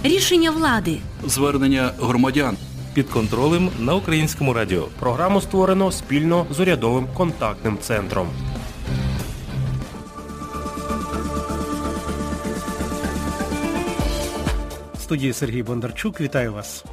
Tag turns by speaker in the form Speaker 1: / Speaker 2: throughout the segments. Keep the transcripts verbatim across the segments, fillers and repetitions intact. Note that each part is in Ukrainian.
Speaker 1: Рішення влади.
Speaker 2: Звернення громадян.
Speaker 3: Під контролем на Українському радіо.
Speaker 4: Програму створено спільно з урядовим контактним центром.
Speaker 5: В студії Сергій Бондарчук. Вітаю вас.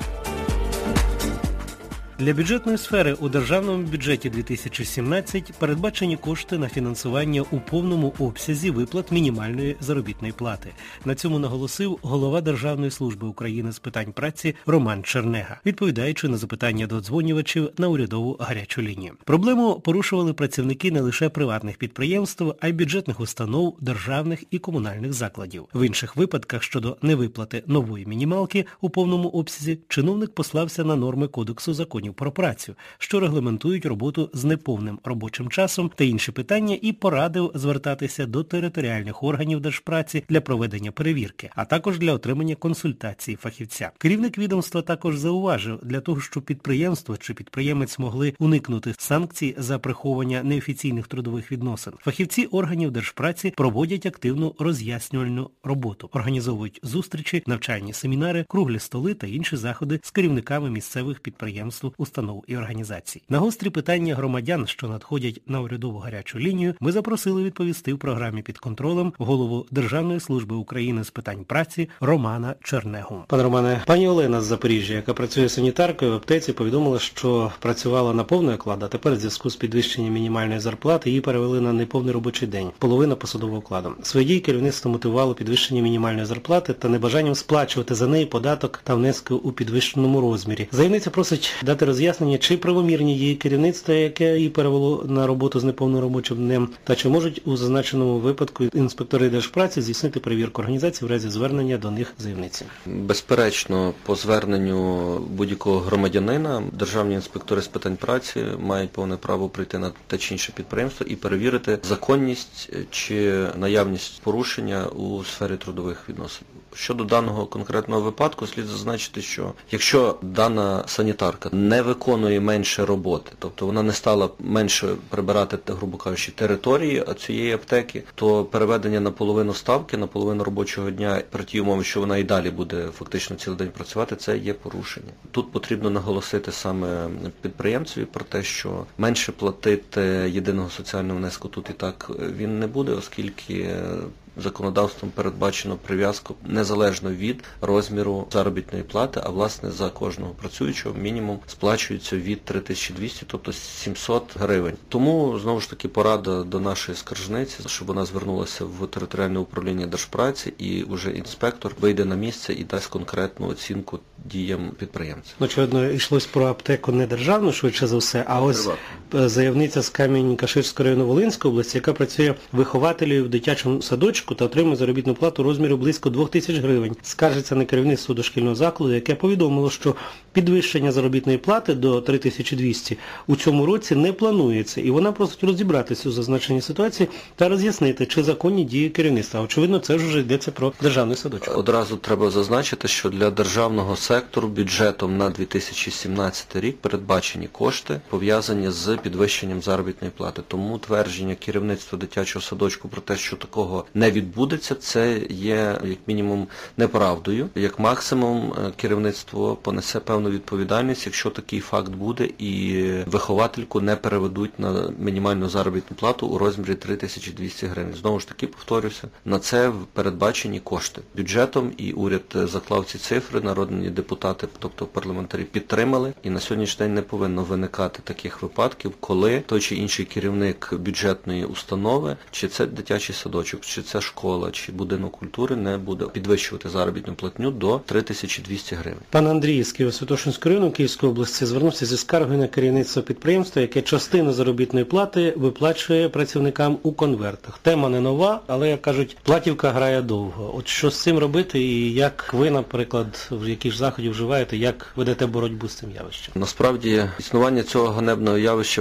Speaker 5: Для бюджетної сфери у Державному бюджеті дві тисячі сімнадцять передбачені кошти на фінансування у повному обсязі виплат мінімальної заробітної плати. На цьому наголосив голова Державної служби України з питань праці Роман Чернега, відповідаючи на запитання додзвонювачів на урядову гарячу лінію. Проблему порушували працівники не лише приватних підприємств, а й бюджетних установ, державних і комунальних закладів. В інших випадках щодо невиплати нової мінімалки у повному обсязі чиновник послався на норми Кодексу законів про працю, що регламентують роботу з неповним робочим часом та інші питання, і порадив звертатися до територіальних органів Держпраці для проведення перевірки, а також для отримання консультації фахівця. Керівник відомства також зауважив, для того, щоб підприємство чи підприємець могли уникнути санкцій за приховування неофіційних трудових відносин, фахівці органів Держпраці проводять активну роз'яснювальну роботу, організовують зустрічі, навчальні семінари, круглі столи та інші заходи з керівниками місцевих підприємств, установ і організацій. На гострі питання громадян, що надходять на урядову гарячу лінію, ми запросили відповісти в програмі «Під контролем» голову Державної служби України з питань праці Романа Чернегу. Пане Романе, пані Олена з Запоріжжя, яка працює санітаркою в аптеці, повідомила, що працювала на повний оклад, а тепер в зв'язку з підвищенням мінімальної зарплати її перевели на неповний робочий день, половина посадового окладу. Свої дії керівництво мотивувало підвищення мінімальної зарплати та небажанням сплачувати за неї податок та внески у підвищеному розмірі. Заявниця просить дати роз'яснення, чи правомірні її керівництво, яке її перевело на роботу з неповним робочим днем, та чи можуть у зазначеному випадку інспектори Держпраці здійснити перевірку організації в разі звернення до них заявниці.
Speaker 6: Безперечно, по зверненню будь-якого громадянина державні інспектори з питань праці мають повне право прийти на те чи інше підприємство і перевірити законність чи наявність порушення у сфері трудових відносин. Щодо даного конкретного випадку, слід зазначити, що якщо дана санітарка не виконує менше роботи, тобто вона не стала менше прибирати, грубо кажучи, території цієї аптеки, то переведення на половину ставки, на половину робочого дня, при тій умові, що вона і далі буде фактично цілий день працювати, це є порушення. Тут потрібно наголосити саме підприємцеві про те, що менше платити єдиного соціального внеску тут і так він не буде, оскільки законодавством передбачено прив'язку незалежно від розміру заробітної плати, а власне за кожного працюючого мінімум сплачується від три тисячі двісті, тобто сімсот гривень. Тому, знову ж таки, порада до нашої скаржниці, щоб вона звернулася в територіальне управління Держпраці і вже інспектор вийде на місце і дасть конкретну оцінку діям підприємця.
Speaker 5: Очевидно, йшлось про аптеку не державну, швидше за все, а ось приватну. Заявниця з Камінь-Каширського району Волинської області, яка працює вихователею в дитячому садочку та отримує заробітну плату у розмірі близько двох тисяч гривень. Скаржиться на керівництво дошкільного закладу, яке повідомило, що підвищення заробітної плати до три тисячі двісті у цьому році не планується, і вона просить розібратися у зазначеній ситуації та роз'яснити, чи законні дії керівництва. Очевидно, це ж вже йдеться про державний садочок.
Speaker 6: Одразу треба зазначити, що для державного сектору бюджетом на дві тисячі сімнадцятий рік передбачені кошти, пов'язані з підвищенням заробітної плати. Тому твердження керівництва дитячого садочку про те, що такого не відбудеться, це є, як мінімум, неправдою. Як максимум, керівництво понесе певну відповідальність, якщо такий факт буде і виховательку не переведуть на мінімальну заробітну плату у розмірі три тисячі двісті гривень. Знову ж таки, повторюся, на це передбачені кошти. Бюджетом і уряд заклав ці цифри, народні депутати, тобто парламентарі, підтримали, і на сьогоднішній день не повинно виникати таких випадків, коли той чи інший керівник бюджетної установи, чи це дитячий садочок, чи це школа, чи будинок культури, не буде підвищувати заробітну платню до три тисячі двісті гривень.
Speaker 5: Пан Андрій з Києво-Святошинського району Київської області звернувся зі скаргою на керівництво підприємства, яке частину заробітної плати виплачує працівникам у конвертах. Тема не нова, але, як кажуть, платівка грає довго. От що з цим робити і як ви, наприклад, в яких заходів вживаєте, як ведете боротьбу з цим явищем?
Speaker 6: Насправді, існування цього ганебного явища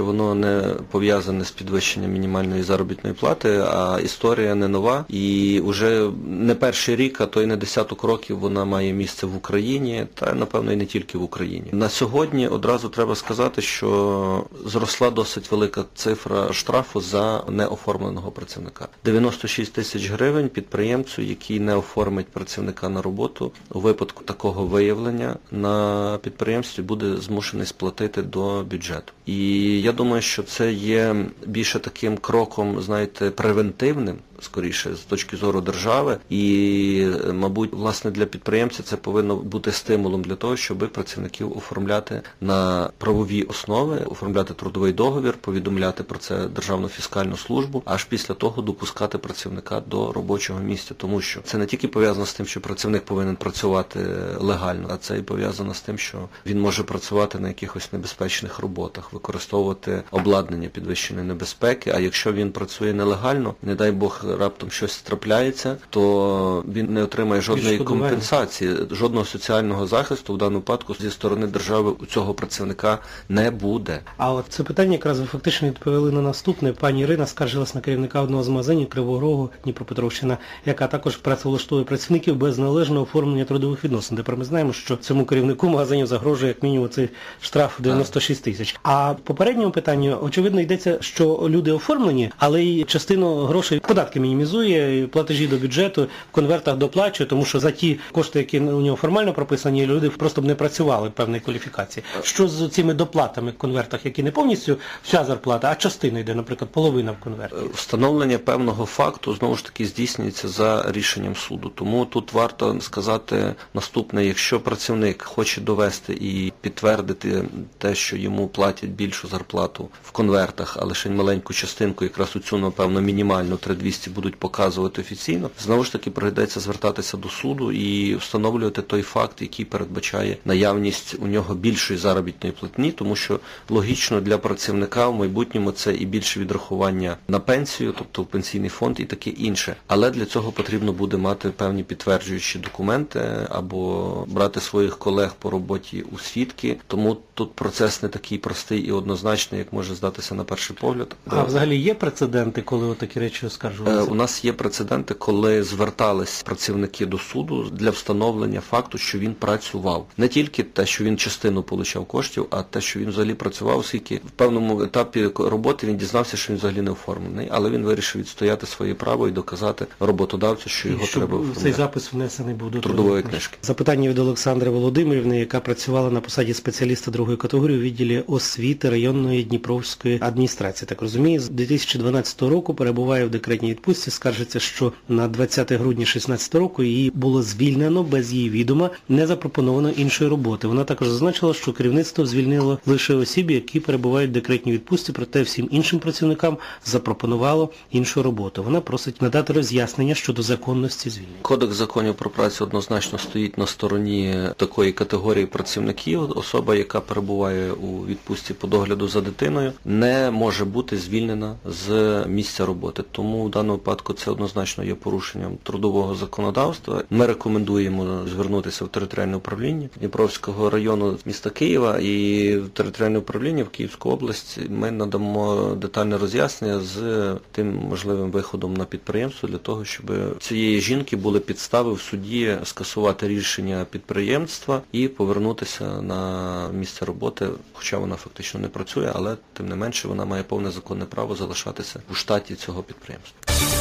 Speaker 6: що воно не пов'язане з підвищенням мінімальної заробітної плати, а історія не нова. І вже не перший рік, а то й не десяток років вона має місце в Україні, та, напевно, і не тільки в Україні. На сьогодні одразу треба сказати, що зросла досить велика цифра штрафу за неоформленого працівника. дев'яносто шість тисяч гривень підприємцю, який не оформить працівника на роботу, у випадку такого виявлення на підприємстві буде змушений сплатити до бюджету. І я думаю, що це є більше таким кроком, знаєте, превентивним, скоріше, з точки зору держави. І, мабуть, власне, для підприємця це повинно бути стимулом для того, щоб працівників оформляти на правовій основі, оформляти трудовий договір, повідомляти про це Державну фіскальну службу, аж після того допускати працівника до робочого місця. Тому що це не тільки пов'язано з тим, що працівник повинен працювати легально, а це і пов'язано з тим, що він може працювати на якихось небезпечних роботах, використовувати обладнання підвищеної небезпеки, а якщо він працює нелегально, не дай Бог, раптом щось трапляється, то він не отримає жодної компенсації, жодного соціального захисту в даному випадку зі сторони держави у цього працівника не буде.
Speaker 5: А от це питання якраз ви фактично відповіли на наступне. Пані Ірина скаржилась на керівника одного з магазинів Кривого Рогу, Дніпропетровщина, яка також працевлаштовує працівників без належного оформлення трудових відносин. Тепер ми знаємо, що цьому керівнику магазинів загрожує як мінімум цей штраф дев'яносто шість тисяч. А в попередньому питанні, очевидно, йдеться, що люди оформлені, але й частину грошей податки мінімізує, платежі до бюджету в конвертах доплачує, тому що за ті кошти, які у нього формально прописані, люди просто б не працювали певної кваліфікації. Що з цими доплатами в конвертах, які не повністю вся зарплата, а частина йде, наприклад, половина в конверті?
Speaker 6: Встановлення певного факту, знову ж таки, здійснюється за рішенням суду. Тому тут варто сказати наступне: якщо працівник хоче довести і підтвердити те, що йому платять більшу зарплату в конвертах, а лише маленьку частинку, якраз у цю, напевно, мінімальну три тисячі двісті будуть показувати офіційно, знову ж таки прийдеться звертатися до суду і встановлювати той факт, який передбачає наявність у нього більшої заробітної платні, тому що логічно для працівника в майбутньому це і більше відрахування на пенсію, тобто в пенсійний фонд і таке інше. Але для цього потрібно буде мати певні підтверджуючі документи або брати своїх колег по роботі у свідки, тому тут процес не такий простий і однозначний, як може здатися на перший погляд.
Speaker 5: А взагалі є прецеденти, коли отакі речі оскаржувалися?
Speaker 6: У нас є прецеденти, коли звертались працівники до суду для встановлення факту, що він працював. Не тільки те, що він частину получав коштів, а те, що він взагалі працював, оскільки в певному етапі роботи він дізнався, що він взагалі не оформлений, але він вирішив відстояти своє право і доказати роботодавцю, що його
Speaker 5: щоб
Speaker 6: треба оформляти.
Speaker 5: Цей запис внесений був до
Speaker 6: трудової книжки.
Speaker 5: Запитання від Олександри Володимирівни, яка працювала на посаді спеціаліста другої категорії у відділі освіти районної Дніпровської адміністрації. Так розуміє, з дві тисячі дванадцятого року перебуває в декретній відпустці, скаржиться, що на двадцяте грудня дві тисячі шістнадцятого року її було звільнено без її відома, не запропоновано іншої роботи. Вона також зазначила, що керівництво звільнило лише осіб, які перебувають в декретній відпустці, проте всім іншим працівникам запропонувало іншу роботу. Вона просить надати роз'яснення щодо законності звільнення.
Speaker 6: Кодекс законів про працю однозначно стоїть на стороні такої категорії працівників. Особа, яка перебуває у відпустці по догляду за дитиною, не може бути звільнена з місця роботи. Тому в даному випадку це однозначно є порушенням трудового законодавства. Ми рекомендуємо звернутися в територіальне управління Дніпровського району міста Києва і в територіальне управління в Київську область. Ми надамо детальне роз'яснення з тим можливим виходом на підприємство для того, щоб цієї жінки були підстави в суді скасувати рішення підприємства і повернутися на місце роботи, хоча вона фактично не працює, але тим не менше вона має повне законне право залишатися у штаті цього підприємства.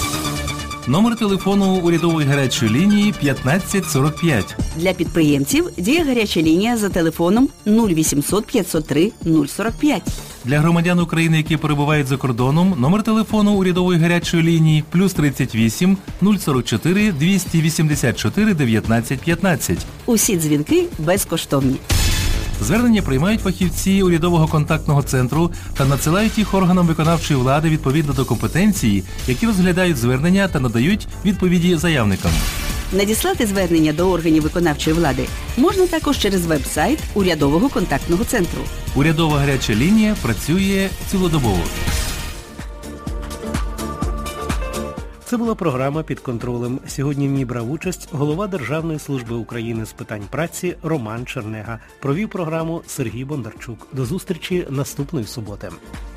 Speaker 3: Номер телефону урядової гарячої лінії п'ятнадцять сорок п'ять.
Speaker 1: Для підприємців діє гаряча лінія за телефоном нуль вісімсот п'ятсот три нуль сорок п'ять.
Speaker 3: Для громадян України, які перебувають за кордоном, номер телефону урядової гарячої лінії плюс тридцять вісім нуль сорок чотири двісті вісімдесят чотири дев'ятнадцять п'ятнадцять.
Speaker 1: Усі дзвінки безкоштовні.
Speaker 3: Звернення приймають фахівці урядового контактного центру та надсилають їх органам виконавчої влади відповідно до компетенції, які розглядають звернення та надають відповіді заявникам.
Speaker 1: Надіслати звернення до органів виконавчої влади можна також через веб-сайт урядового контактного центру.
Speaker 3: Урядова гаряча лінія працює цілодобово.
Speaker 5: Це була програма «Під контролем». Сьогодні в ній брав участь голова Державної служби України з питань праці Роман Чернега. Провів програму Сергій Бондарчук. До зустрічі наступної суботи.